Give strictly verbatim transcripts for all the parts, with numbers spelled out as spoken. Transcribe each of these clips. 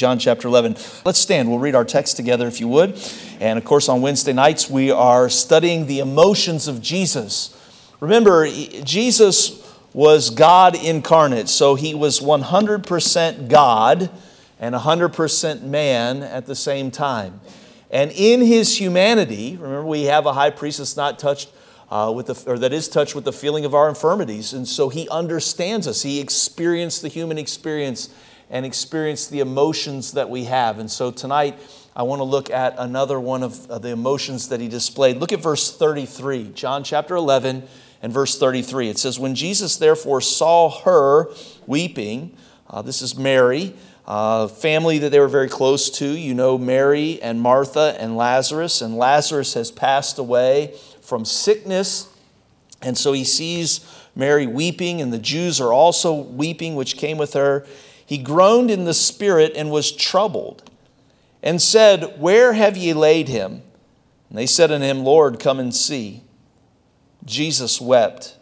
John chapter eleven. Let's stand. We'll read our text together if you would. And of course, on Wednesday nights, we are studying the emotions of Jesus. Remember, Jesus was God incarnate, so he was one hundred percent God and one hundred percent man at the same time. And in his humanity, remember, we have a high priest that's not touched uh, with the, or that is touched with the feeling of our infirmities, and so he understands us. He experienced the human experience and experienced the emotions that we have. And so tonight, I want to look at another one of the emotions that he displayed. Look at verse thirty-three, John chapter eleven and verse thirty-three. It says, "When Jesus therefore saw her weeping," uh, this is Mary, uh, family that they were very close to. You know Mary and Martha and Lazarus, and Lazarus has passed away from sickness. And so he sees Mary weeping, and the Jews are also weeping, which came with her. He groaned in the spirit and was troubled, and said, "Where have ye laid him?" And they said unto him, "Lord, come and see." Jesus wept.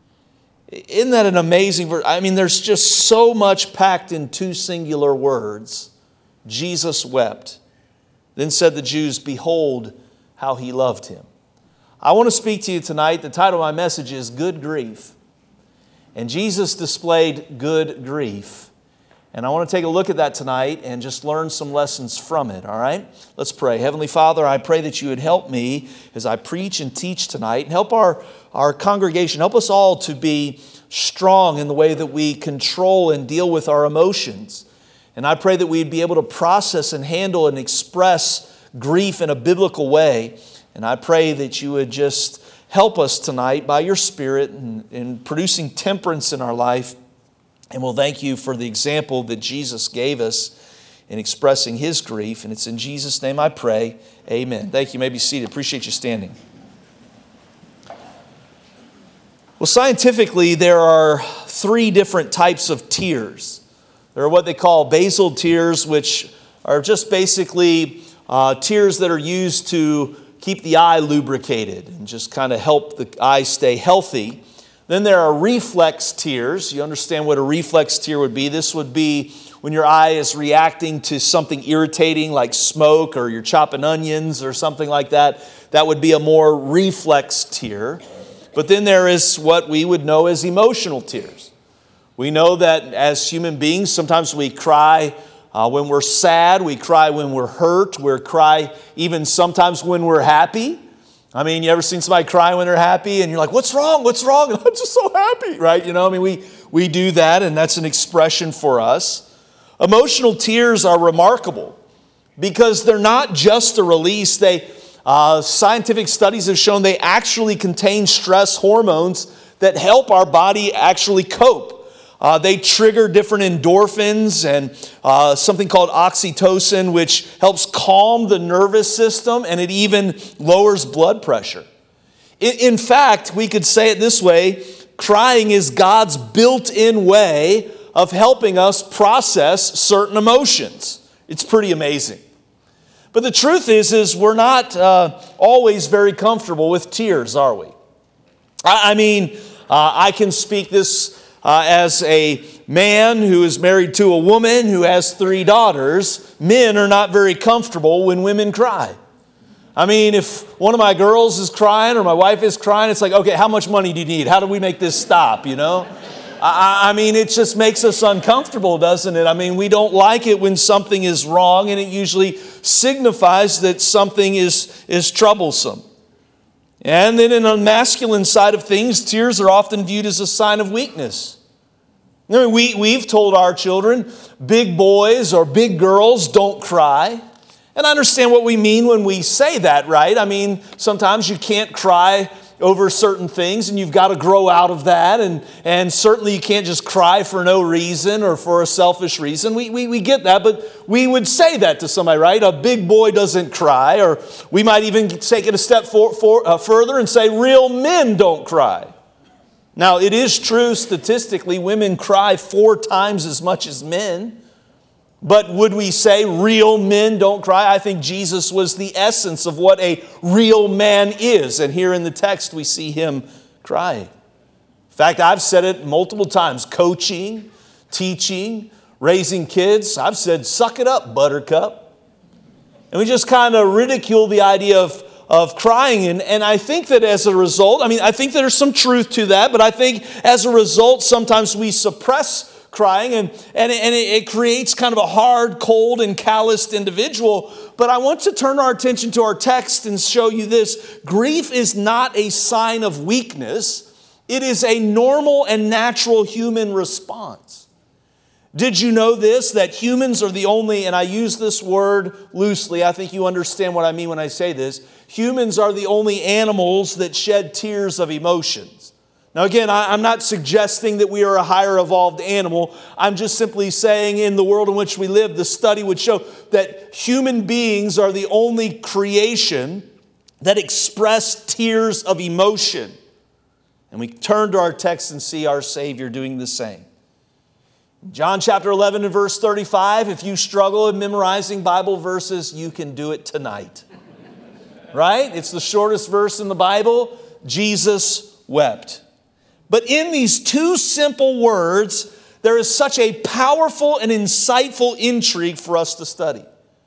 Isn't that an amazing verse? I mean, there's just so much packed in two singular words. Jesus wept. Then said the Jews, "Behold how he loved him." I want to speak to you tonight. The title of my message is Good Grief. And Jesus displayed good grief. And I want to take a look at that tonight and just learn some lessons from it, all right? Let's pray. Heavenly Father, I pray that you would help me as I preach and teach tonight, and help our, our congregation, help us all to be strong in the way that we control and deal with our emotions. And I pray that we'd be able to process and handle and express grief in a biblical way. And I pray that you would just help us tonight by your Spirit in, in producing temperance in our life. And we'll thank you for the example that Jesus gave us in expressing his grief. And it's in Jesus' name I pray. Amen. Thank you. You may be seated. Appreciate you standing. Well, scientifically, there are three different types of tears. There are what they call basal tears, which are just basically uh, tears that are used to keep the eye lubricated and just kind of help the eye stay healthy. Then there are reflex tears. You understand what a reflex tear would be. This would be when your eye is reacting to something irritating like smoke, or you're chopping onions or something like that. That would be a more reflex tear. But then there is what we would know as emotional tears. We know that as human beings, sometimes we cry uh, when we're sad, we cry when we're hurt, we cry even sometimes when we're happy. I mean, you ever seen somebody cry when they're happy and you're like, "What's wrong? What's wrong?" And I'm just so happy, right? You know, I mean, we, we do that, and that's an expression for us. Emotional tears are remarkable because they're not just a release. They, uh, scientific studies have shown they actually contain stress hormones that help our body actually cope. Uh, they trigger different endorphins and uh, something called oxytocin, which helps calm the nervous system, and it even lowers blood pressure. In, in fact, we could say it this way: crying is God's built-in way of helping us process certain emotions. It's pretty amazing. But the truth is, is we're not uh, always very comfortable with tears, are we? I, I mean, uh, I can speak this Uh, as a man who is married to a woman who has three daughters. Men are not very comfortable when women cry. I mean, if one of my girls is crying or my wife is crying, it's like, okay, how much money do you need? How do we make this stop, you know? I, I mean, it just makes us uncomfortable, doesn't it? I mean, we don't like it when something is wrong, and it usually signifies that something is, is troublesome. And then in the masculine side of things, tears are often viewed as a sign of weakness. I mean, we, we've told our children, big boys or big girls don't cry. And I understand what we mean when we say that, right? I mean, sometimes you can't cry over certain things, and you've got to grow out of that. And, and certainly you can't just cry for no reason or for a selfish reason. We, we, we get that, but we would say that to somebody, right? A big boy doesn't cry. Or we might even take it a step for, for, uh, further and say real men don't cry. Now, it is true statistically, women cry four times as much as men. But would we say real men don't cry? I think Jesus was the essence of what a real man is. And here in the text, we see him crying. In fact, I've said it multiple times. Coaching, teaching, raising kids, I've said, suck it up, buttercup. And we just kind of ridicule the idea of, of crying. And, and I think that as a result, I mean, I think there's some truth to that, but I think as a result, sometimes we suppress crying, and, and, it, and it creates kind of a hard, cold, and calloused individual. But I want to turn our attention to our text and show you this. Grief is not a sign of weakness. It is a normal and natural human response. Did you know this, that humans are the only, and I use this word loosely, I think you understand what I mean when I say this, humans are the only animals that shed tears of emotions. Now again, I'm not suggesting that we are a higher evolved animal. I'm just simply saying in the world in which we live, the study would show that human beings are the only creation that express tears of emotion. And we turn to our text and see our Savior doing the same. John chapter eleven and verse thirty-five, if you struggle in memorizing Bible verses, you can do it tonight. Right? It's the shortest verse in the Bible. Jesus wept. But in these two simple words, there is such a powerful and insightful intrigue for us to study.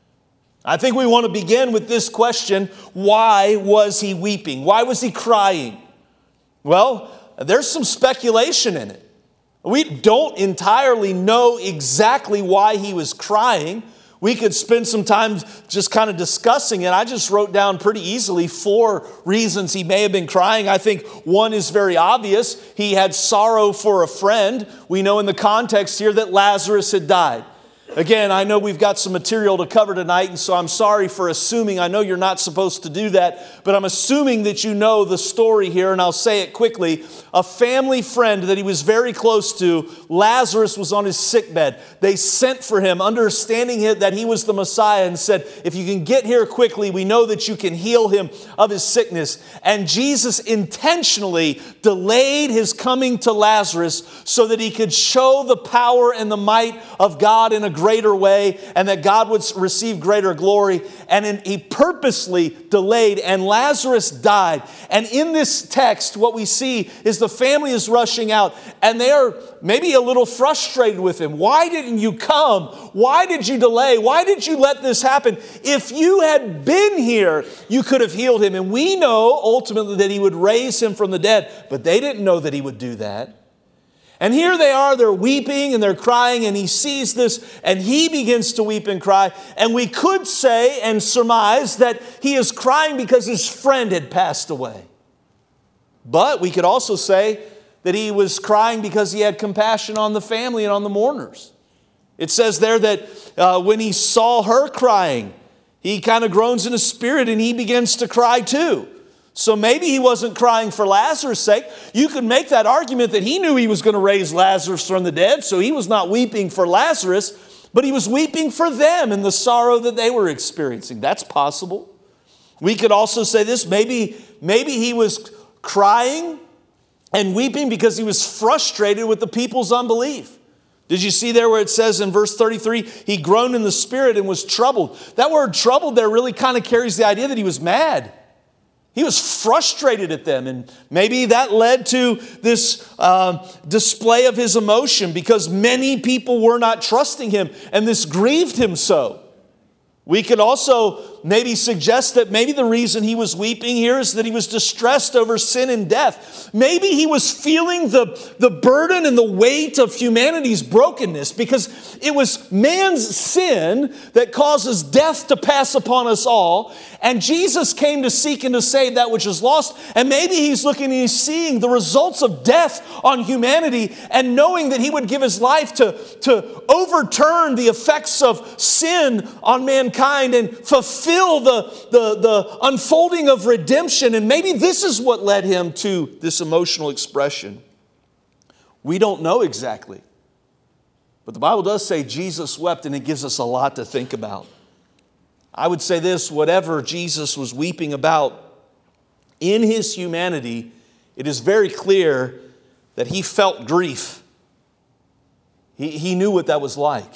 I think we want to begin with this question: why was he weeping? Why was he crying? Well, there's some speculation in it. We don't entirely know exactly why he was crying. We could spend some time just kind of discussing it. I just wrote down pretty easily four reasons he may have been crying. I think one is very obvious. He had sorrow for a friend. We know in the context here that Lazarus had died. Again, I know we've got some material to cover tonight, and so I'm sorry for assuming. I know you're not supposed to do that, but I'm assuming that you know the story here, and I'll say it quickly. A family friend that he was very close to, Lazarus, was on his sickbed. They sent for him, understanding that he was the Messiah, and said, if you can get here quickly, we know that you can heal him of his sickness. And Jesus intentionally delayed his coming to Lazarus so that he could show the power and the might of God in a greater way, and that God would receive greater glory. And in, he purposely delayed, and Lazarus died. And in this text, what we see is the family is rushing out, and they are maybe a little frustrated with him. Why didn't you come? Why did you delay? Why did you let this happen? If you had been here, you could have healed him. And we know ultimately that he would raise him from the dead, but they didn't know that he would do that. And here they are, they're weeping and they're crying, and he sees this and he begins to weep and cry. And we could say and surmise that he is crying because his friend had passed away. But we could also say that he was crying because he had compassion on the family and on the mourners. It says there that uh, when he saw her crying, he kind of groans in his spirit and he begins to cry too. So maybe he wasn't crying for Lazarus' sake. You could make that argument that he knew he was going to raise Lazarus from the dead, so he was not weeping for Lazarus, but he was weeping for them and the sorrow that they were experiencing. That's possible. We could also say this, maybe, maybe he was crying and weeping because he was frustrated with the people's unbelief. Did you see there where it says in verse thirty-three, he groaned in the spirit and was troubled? That word troubled there really kind of carries the idea that he was mad. He was frustrated at them, and maybe that led to this uh, display of his emotion because many people were not trusting him, and this grieved him so. We could also maybe suggest that maybe the reason he was weeping here is that he was distressed over sin and death. Maybe he was feeling the, the burden and the weight of humanity's brokenness because it was man's sin that causes death to pass upon us all. And Jesus came to seek and to save that which is lost. And maybe he's looking and he's seeing the results of death on humanity and knowing that he would give his life to, to overturn the effects of sin on mankind and fulfill the, the, the unfolding of redemption. And maybe this is what led him to this emotional expression. We don't know exactly. But the Bible does say Jesus wept, and it gives us a lot to think about. I would say this, whatever Jesus was weeping about in his humanity, it is very clear that he felt grief. He, he knew what that was like.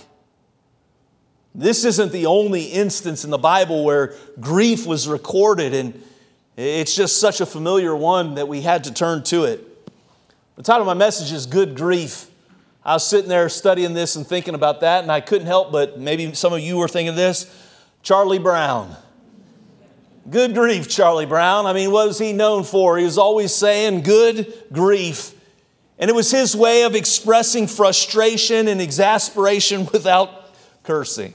This isn't the only instance in the Bible where grief was recorded, and it's just such a familiar one that we had to turn to it. The title of my message is Good Grief. I was sitting there studying this and thinking about that, and I couldn't help but, maybe some of you were thinking this, Charlie Brown. Good grief, Charlie Brown. I mean, what was he known for? He was always saying good grief. And it was his way of expressing frustration and exasperation without cursing.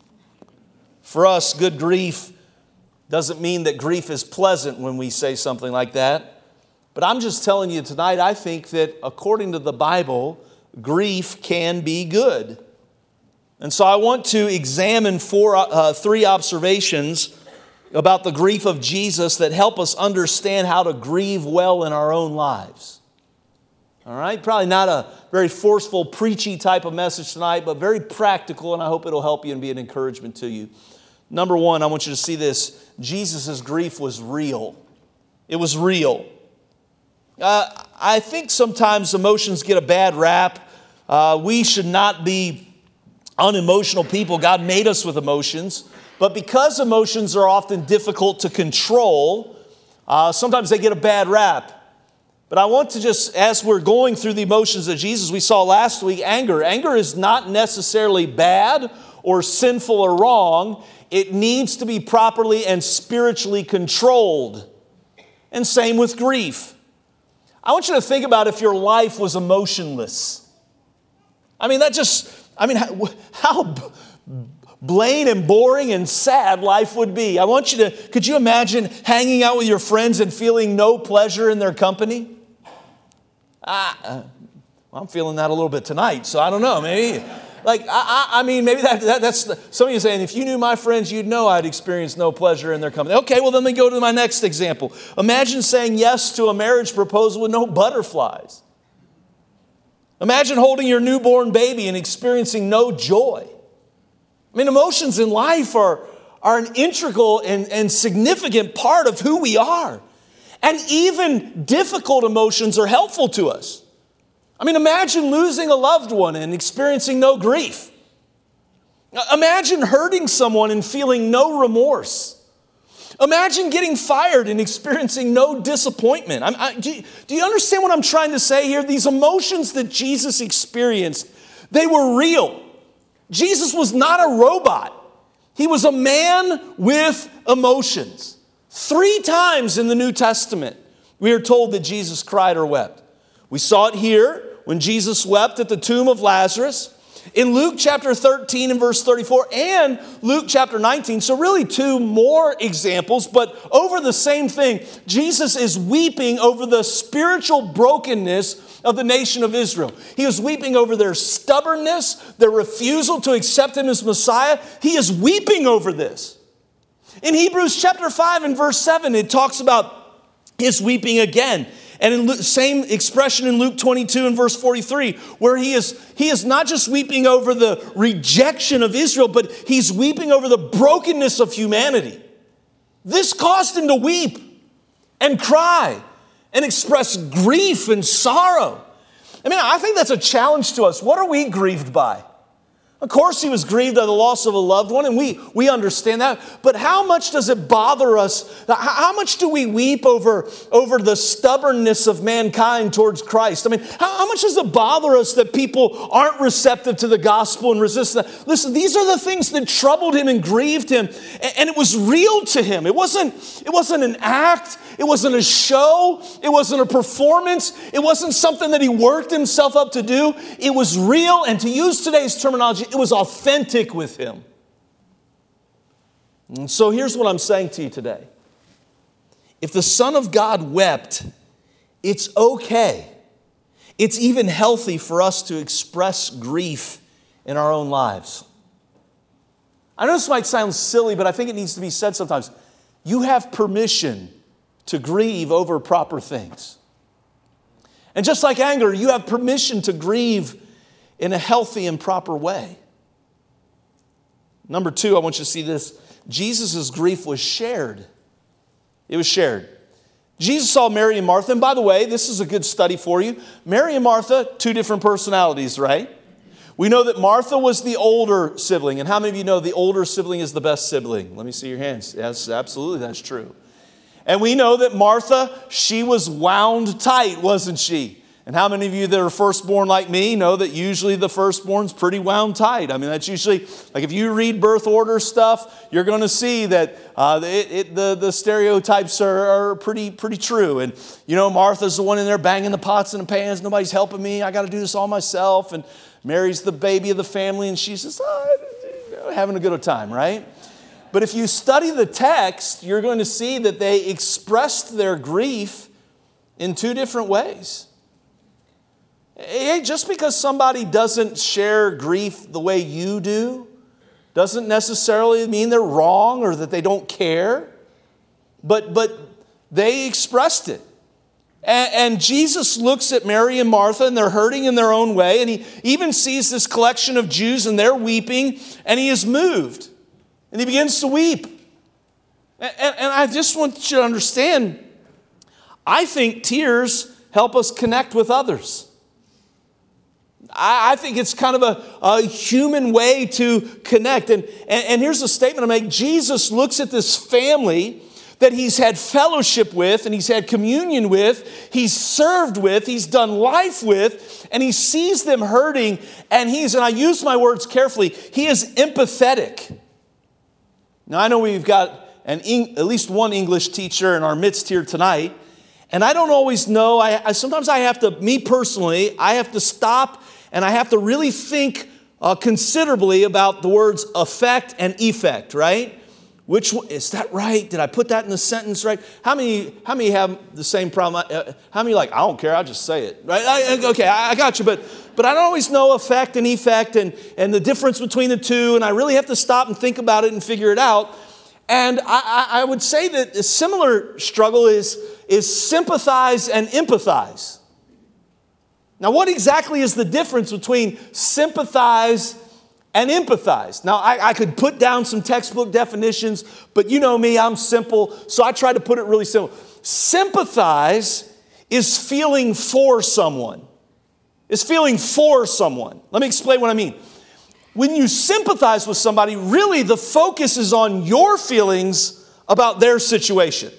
For us, good grief doesn't mean that grief is pleasant when we say something like that. But I'm just telling you tonight, I think that according to the Bible, grief can be good. And so I want to examine four, uh, three observations about the grief of Jesus that help us understand how to grieve well in our own lives. All right, probably not a very forceful, preachy type of message tonight, but very practical, and I hope it'll help you and be an encouragement to you. Number one, I want you to see this. Jesus' grief was real. It was real. Uh, I think sometimes emotions get a bad rap. Uh, we should not be unemotional people. God made us with emotions. But because emotions are often difficult to control, uh, sometimes they get a bad rap. But I want to just, as we're going through the emotions of Jesus, we saw last week anger. Anger is not necessarily bad or sinful or wrong. It needs to be properly and spiritually controlled. And same with grief. I want you to think about if your life was emotionless. I mean, that just, I mean, how, how plain and boring and sad life would be. I want you to, could you imagine hanging out with your friends and feeling no pleasure in their company? Ah, uh, well, I'm feeling that a little bit tonight, so I don't know, maybe. Like, I, I, I mean, maybe that, that that's, the, some of you saying, if you knew my friends, you'd know I'd experience no pleasure in their company. Okay, well, then we go to my next example. Imagine saying yes to a marriage proposal with no butterflies. Imagine holding your newborn baby and experiencing no joy. I mean, emotions in life are, are an integral and, and significant part of who we are. And even difficult emotions are helpful to us. I mean, imagine losing a loved one and experiencing no grief. Imagine hurting someone and feeling no remorse. Imagine getting fired and experiencing no disappointment. I, I, do, you, do you understand what I'm trying to say here? These emotions that Jesus experienced, they were real. Jesus was not a robot. He was a man with emotions. Three times in the New Testament, we are told that Jesus cried or wept. We saw it here when Jesus wept at the tomb of Lazarus, in Luke chapter thirteen and verse thirty-four, and Luke chapter nineteen. So really two more examples, but over the same thing. Jesus is weeping over the spiritual brokenness of the nation of Israel. He is weeping over their stubbornness, their refusal to accept Him as Messiah. He is weeping over this. In Hebrews chapter five and verse seven, it talks about his weeping again. And in the same expression in Luke twenty-two and verse forty-three, where he is, he is not just weeping over the rejection of Israel, but he's weeping over the brokenness of humanity. This caused him to weep and cry and express grief and sorrow. I mean, I think that's a challenge to us. What are we grieved by? Of course, he was grieved by the loss of a loved one, and we, we understand that. But how much does it bother us? How much do we weep over, over the stubbornness of mankind towards Christ? I mean, how, how much does it bother us that people aren't receptive to the gospel and resist that? Listen, these are the things that troubled him and grieved him, and, and it was real to him. It wasn't, it wasn't an act. It wasn't a show. It wasn't a performance. It wasn't something that he worked himself up to do. It was real, and to use today's terminology, it was authentic with him. And so here's what I'm saying to you today. If the Son of God wept, it's okay. It's even healthy for us to express grief in our own lives. I know this might sound silly, but I think it needs to be said sometimes. You have permission to grieve over proper things. And just like anger, you have permission to grieve in a healthy and proper way. Number two, I want you to see this. Jesus' grief was shared. It was shared. Jesus saw Mary and Martha, and by the way, this is a good study for you. Mary and Martha, two different personalities, right? We know that Martha was the older sibling, and how many of you know the older sibling is the best sibling? Let me see your hands. Yes, absolutely, that's true. And we know that Martha, she was wound tight, wasn't she? And And how many of you that are firstborn like me know that usually the firstborn's pretty wound tight? I mean, that's usually, like if you read birth order stuff, you're going to see that uh, it, it, the, the stereotypes are, are pretty, pretty true. And, you know, Martha's the one in there banging the pots and the pans. Nobody's helping me. I got to do this all myself. And Mary's the baby of the family. And she's just oh, having a good time, right? But if you study the text, you're going to see that they expressed their grief in two different ways. Hey, just because somebody doesn't share grief the way you do doesn't necessarily mean they're wrong or that they don't care. But, but they expressed it. And, and Jesus looks at Mary and Martha, and they're hurting in their own way. And he even sees this collection of Jews, and they're weeping, and he is moved. And he begins to weep. And, and, and I just want you to understand, I think tears help us connect with others. I think it's kind of a, a human way to connect. And, and, and here's a statement I make. Jesus looks at this family that he's had fellowship with and he's had communion with, he's served with, he's done life with, and he sees them hurting, and he's, and I use my words carefully, he is empathetic. Now, I know we've got an, at least one English teacher in our midst here tonight, and I don't always know, I, I sometimes I have to, me personally, I have to stop and I have to really think uh, considerably about the words affect and effect, right? Which one, is that right? Did I put that in the sentence right? How many, how many have the same problem? Uh, how many like, I don't care, I'll just say it, right? I, okay, I, I got you, but but I don't always know affect and effect and, and the difference between the two, and I really have to stop and think about it and figure it out. And I, I, I would say that a similar struggle is, is sympathize and empathize. Now, what exactly is the difference between sympathize and empathize? Now, I, I could put down some textbook definitions, but you know me, I'm simple, so I try to put it really simple. Sympathize is feeling for someone. Is feeling for someone. Let me explain what I mean. When you sympathize with somebody, really the focus is on your feelings about their situation.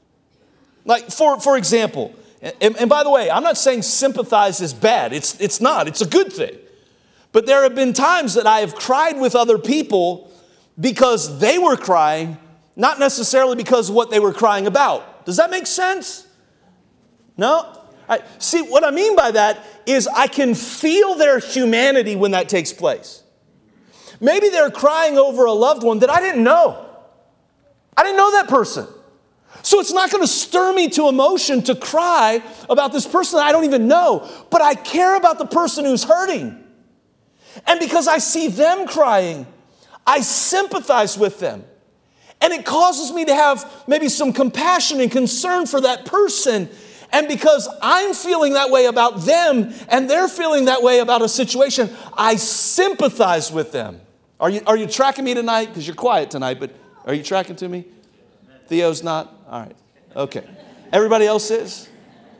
Like, for, for example, and, and by the way, I'm not saying sympathize is bad. It's, it's not. It's a good thing. But there have been times that I have cried with other people because they were crying, not necessarily because of what they were crying about. Does that make sense? No? I, see, what I mean by that is I can feel their humanity when that takes place. Maybe they're crying over a loved one that I didn't know. I didn't know that person. So it's not going to stir me to emotion to cry about this person that I don't even know. But I care about the person who's hurting. And because I see them crying, I sympathize with them. And it causes me to have maybe some compassion and concern for that person. And because I'm feeling that way about them and they're feeling that way about a situation, I sympathize with them. Are you, are you tracking me tonight? Because you're quiet tonight, but are you tracking to me? Theo's not? All right. Okay. Everybody else is?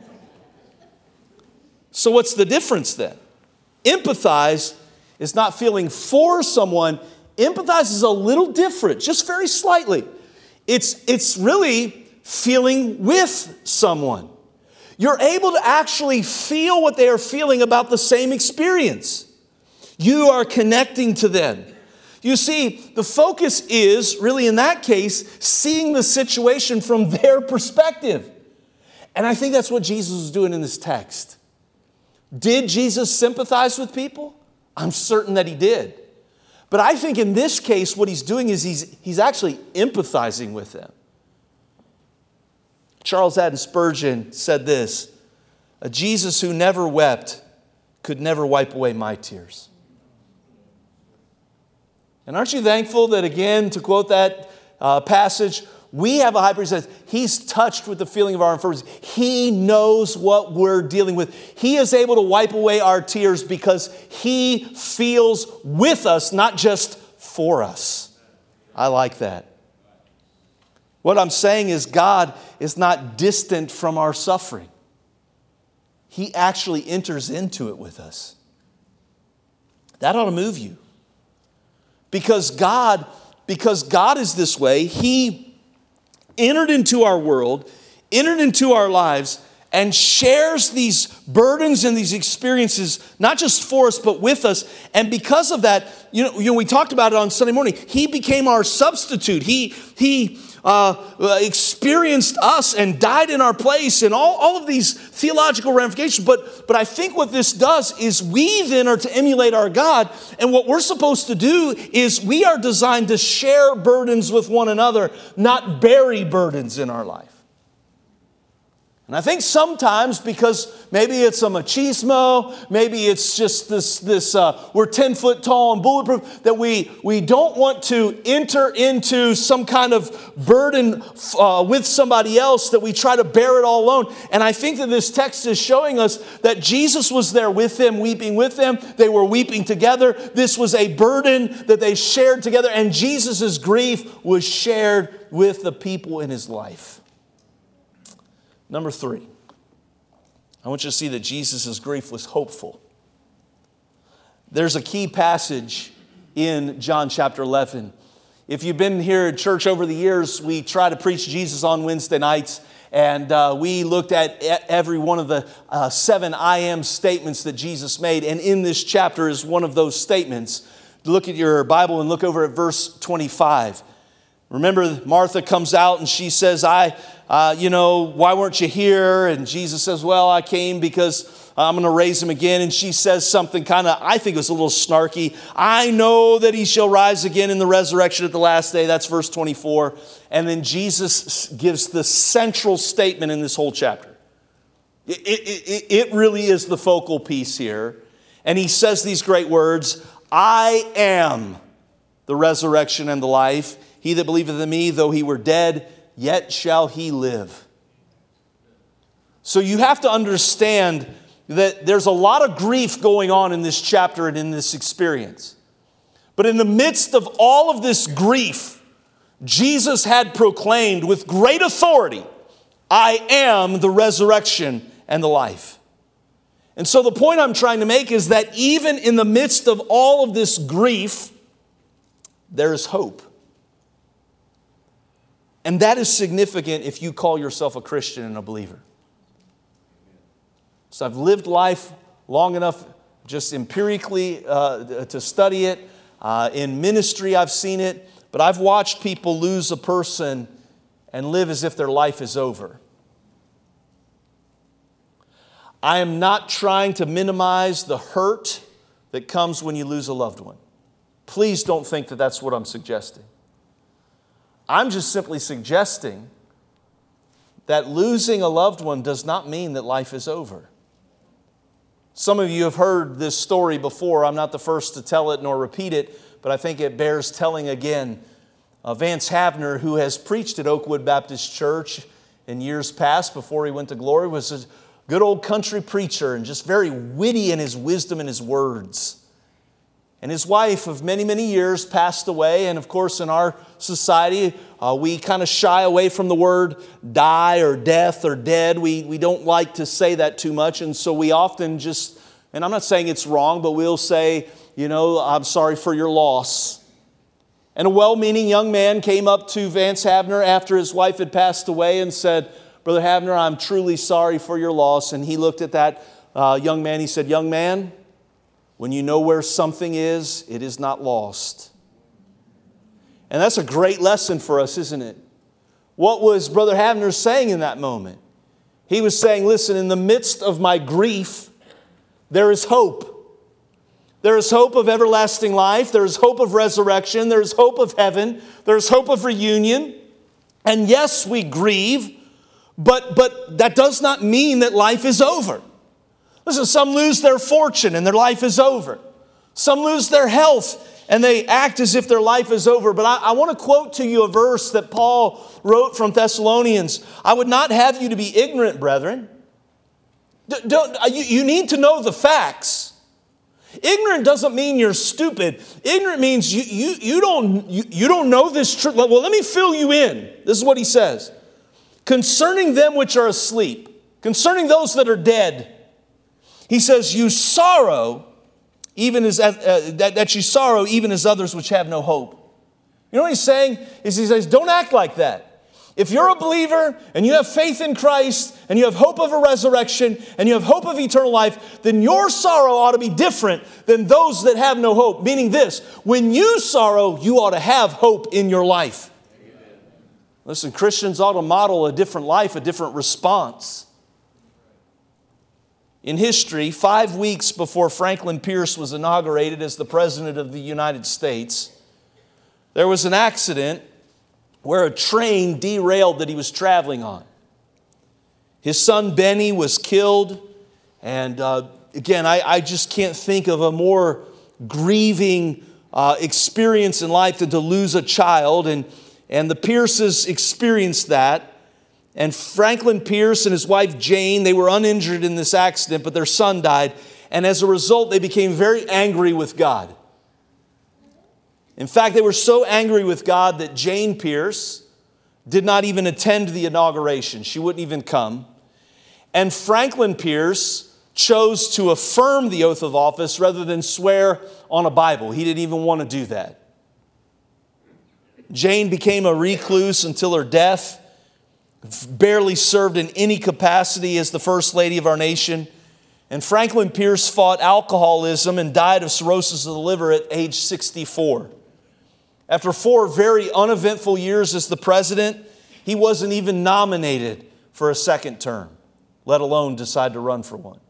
So what's the difference then? Empathize is not feeling for someone. Empathize is a little different, just very slightly. It's, it's really feeling with someone. You're able to actually feel what they are feeling about the same experience. You are connecting to them. You see, the focus is, really in that case, seeing the situation from their perspective. And I think that's what Jesus was doing in this text. Did Jesus sympathize with people? I'm certain that he did. But I think in this case, what he's doing is he's, he's actually empathizing with them. Charles Haddon Spurgeon said this, "A Jesus who never wept could never wipe away my tears." And aren't you thankful that, again, to quote that uh, passage, we have a high priest that says he's touched with the feeling of our infirmities. He knows what we're dealing with. He is able to wipe away our tears because he feels with us, not just for us. I like that. What I'm saying is God is not distant from our suffering. He actually enters into it with us. That ought to move you. Because God, because God is this way, he entered into our world, entered into our lives, and shares these burdens and these experiences, not just for us, but with us. And because of that, you know, you know we talked about it on Sunday morning, he became our substitute. He, he uh, experienced us and died in our place and all, all of these theological ramifications. But, but I think what this does is we then are to emulate our God. And what we're supposed to do is we are designed to share burdens with one another, not bury burdens in our life. And I think sometimes, because maybe it's a machismo, maybe it's just this, this uh, we're ten foot tall and bulletproof, that we, we don't want to enter into some kind of burden uh, with somebody else, that we try to bear it all alone. And I think that this text is showing us that Jesus was there with them, weeping with them. They were weeping together. This was a burden that they shared together, and Jesus' grief was shared with the people in his life. Number three, I want you to see that Jesus' grief was hopeful. There's a key passage in John chapter eleven. If you've been here at church over the years, we try to preach Jesus on Wednesday nights, and uh, we looked at every one of the uh, seven I am statements that Jesus made, and in this chapter is one of those statements. Look at your Bible and look over at verse twenty-five. Remember, Martha comes out and she says, I, uh, you know, why weren't you here? And Jesus says, well, I came because I'm going to raise him again. And she says something kind of, I think it was a little snarky. I know that he shall rise again in the resurrection at the last day. That's verse twenty-four. And then Jesus gives the central statement in this whole chapter. It, it, it, it really is the focal piece here. And he says these great words, I am the resurrection and the life. He that believeth in me, though he were dead, yet shall he live. So you have to understand that there's a lot of grief going on in this chapter and in this experience. But in the midst of all of this grief, Jesus had proclaimed with great authority, I am the resurrection and the life. And so the point I'm trying to make is that even in the midst of all of this grief, there is hope. And that is significant if you call yourself a Christian and a believer. So I've lived life long enough just empirically uh, to study it. Uh, in ministry I've seen it. But I've watched people lose a person and live as if their life is over. I am not trying to minimize the hurt that comes when you lose a loved one. Please don't think that that's what I'm suggesting. I'm just simply suggesting that losing a loved one does not mean that life is over. Some of you have heard this story before. I'm not the first to tell it nor repeat it, but I think it bears telling again. Uh, Vance Havner, who has preached at Oakwood Baptist Church in years past before he went to glory, was a good old country preacher and just very witty in his wisdom and his words. And his wife of many, many years passed away. And of course, in our society, uh, we kind of shy away from the word die or death or dead. We, we don't like to say that too much. And so we often just, and I'm not saying it's wrong, but we'll say, you know, I'm sorry for your loss. And a well-meaning young man came up to Vance Havner after his wife had passed away and said, Brother Havner, I'm truly sorry for your loss. And he looked at that uh, young man. He said, young man, when you know where something is, it is not lost. And that's a great lesson for us, isn't it? What was Brother Havner saying in that moment? He was saying, listen, in the midst of my grief, there is hope. There is hope of everlasting life. There is hope of resurrection. There is hope of heaven. There is hope of reunion. And yes, we grieve, but, but that does not mean that life is over. Listen, some lose their fortune and their life is over. Some lose their health and they act as if their life is over. But I, I want to quote to you a verse that Paul wrote from Thessalonians. I would not have you to be ignorant, brethren. D- don't, you, you need to know the facts. Ignorant doesn't mean you're stupid. Ignorant means you, you, you, don't, you, you don't know this truth. Well, let me fill you in. This is what he says. Concerning them which are asleep, concerning those that are dead, he says, you sorrow, even as uh, that, that you sorrow even as others which have no hope. You know what he's saying? Is he says, don't act like that. If you're a believer and you have faith in Christ and you have hope of a resurrection and you have hope of eternal life, then your sorrow ought to be different than those that have no hope. Meaning this, when you sorrow, you ought to have hope in your life. Amen. Listen, Christians ought to model a different life, a different response. In history, five weeks before Franklin Pierce was inaugurated as the President of the United States, there was an accident where a train derailed that he was traveling on. His son Benny was killed, and uh, again, I, I just can't think of a more grieving uh, experience in life than to lose a child, and, and the Pierces experienced that. And Franklin Pierce and his wife Jane, they were uninjured in this accident, but their son died, and as a result, they became very angry with God. In fact, they were so angry with God that Jane Pierce did not even attend the inauguration. She wouldn't even come. And Franklin Pierce chose to affirm the oath of office rather than swear on a Bible. He didn't even want to do that. Jane became a recluse until her death, barely served in any capacity as the First Lady of our nation. And Franklin Pierce fought alcoholism and died of cirrhosis of the liver at age sixty-four. After four very uneventful years as the president, he wasn't even nominated for a second term, let alone decide to run for one.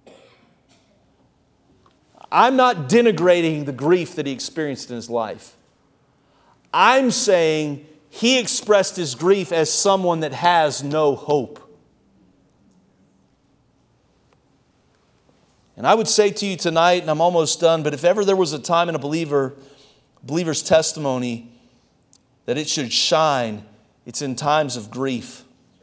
I'm not denigrating the grief that he experienced in his life. I'm saying he expressed his grief as someone that has no hope. And I would say to you tonight, and I'm almost done, but if ever there was a time in a believer believer's testimony that it should shine, it's in times of grief.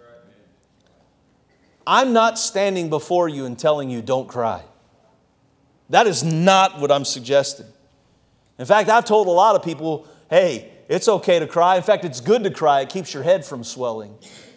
I'm not standing before you and telling you don't cry. That is not what I'm suggesting. In fact, I've told a lot of people, hey, it's okay to cry. In fact, it's good to cry. It keeps your head from swelling.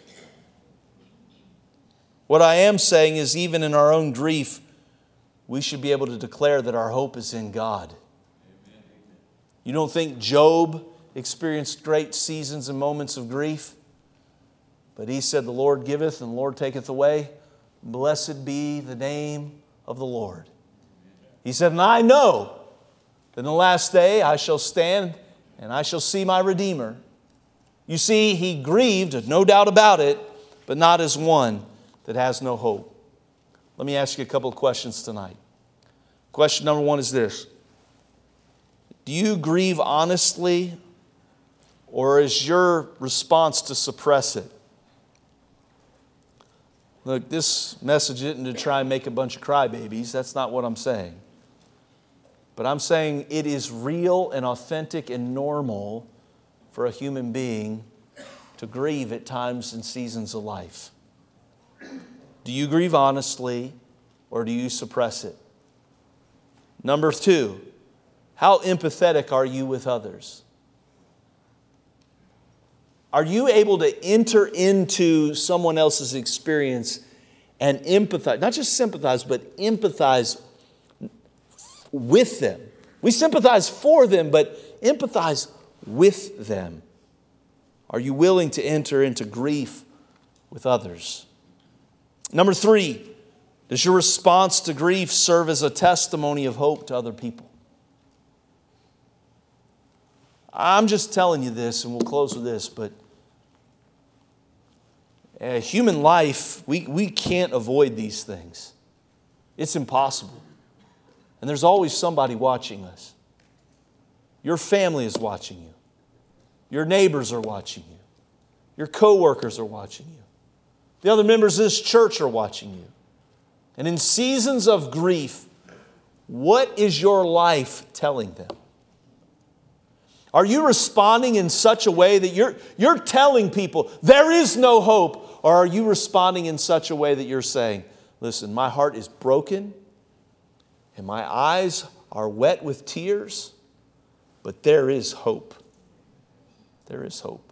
What I am saying is even in our own grief, we should be able to declare that our hope is in God. You don't think Job experienced great seasons and moments of grief? But he said, the Lord giveth and the Lord taketh away. Blessed be the name of the Lord. He said, and I know that in the last day I shall stand and I shall see my Redeemer. You see, he grieved, no doubt about it, but not as one that has no hope. Let me ask you a couple of questions tonight. Question number one is this. Do you grieve honestly, or is your response to suppress it? Look, this message isn't to try and make a bunch of crybabies. That's not what I'm saying. But I'm saying it is real and authentic and normal for a human being to grieve at times and seasons of life. Do you grieve honestly, or do you suppress it? Number two, how empathetic are you with others? Are you able to enter into someone else's experience and empathize, not just sympathize, but empathize with them? We sympathize for them, but empathize with them. Are you willing to enter into grief with others? Number three, does your response to grief serve as a testimony of hope to other people? I'm just telling you this, and we'll close with this, but uh, human life, we, we can't avoid these things. It's impossible. And there's always somebody watching us. Your family is watching you. Your neighbors are watching you. Your coworkers are watching you. The other members of this church are watching you. And in seasons of grief, what is your life telling them? Are you responding in such a way that you're, you're telling people there is no hope? Or are you responding in such a way that you're saying, listen, my heart is broken and my eyes are wet with tears, but there is hope. There is hope.